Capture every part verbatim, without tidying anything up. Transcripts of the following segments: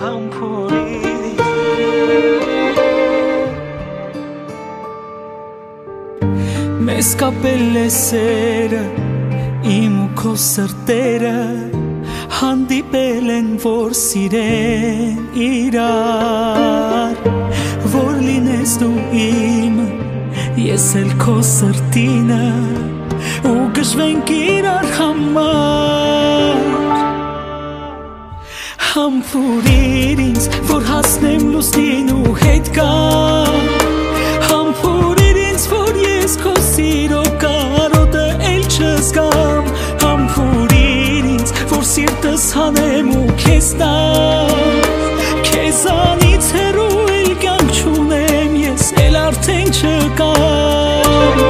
Մեզ կապել է սերը, իմ ու քո սրտերը հանդիպել են, որ սիրեն իրար, որ լինես դու իմը, ես էլ քո սրտինը, ու գժվենք իրար համար։ Համբուրիր ինձ, որ հասնեմ լուսնին ու հետ գամ, համբուրիր ինձ, որ ես քո սիրո կարոտը էլ չզգամ, համբուրիր ինձ, որ սիրտս հանեմ ու քեզ տամ, քեզանից հեռու էլ կյանք չունեմ, ես էլ արդեն չկամ։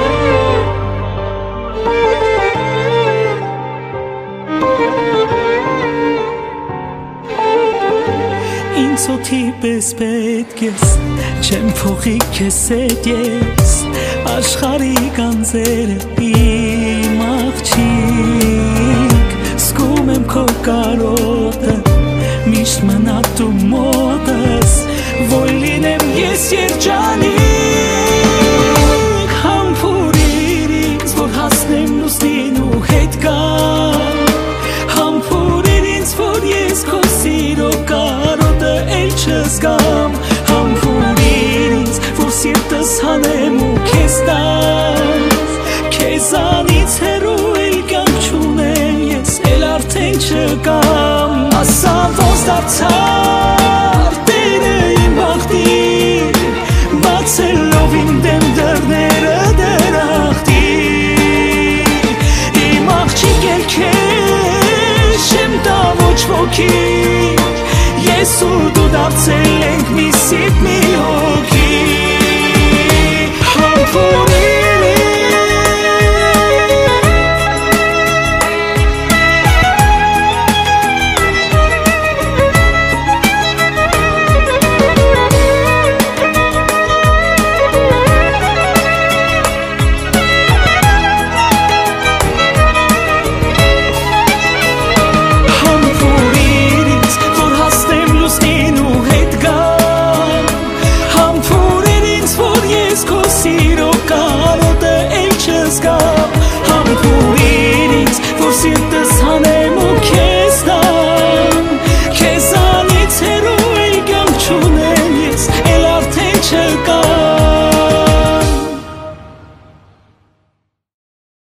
Ինձ օդի պես պետք ես, չեմ փոխի քեզ հետ ես, աշխարհի գանձերը իմ աղջիկ, զգում եմ քո կարոտը, միշտ մնա դու մոտս, որ լինեմ ես երջանիկ, համբուրիր ինձ, որ հասնեմ լուսնին ու հետ գամ, համբուրիր ինձ, որ ես քո սիրո կարոտը էլ չզգամ, համբուրիր ինձ, որ սիրտս հանեմ ու քեզ տամ, քեզանից հեռու էլ կյանք չունեմ, ես էլ արդեն չկամ, ասա ոնց դարձար Տերը իմ բախտին, բացելով իմ դեմ դռները դրախտին, իմ աղջիկ էլ քեզ չեմ տա ոչ ոքի, ես ու դու դարձել ենք մի սիրտ մի հոգի, համբուրիր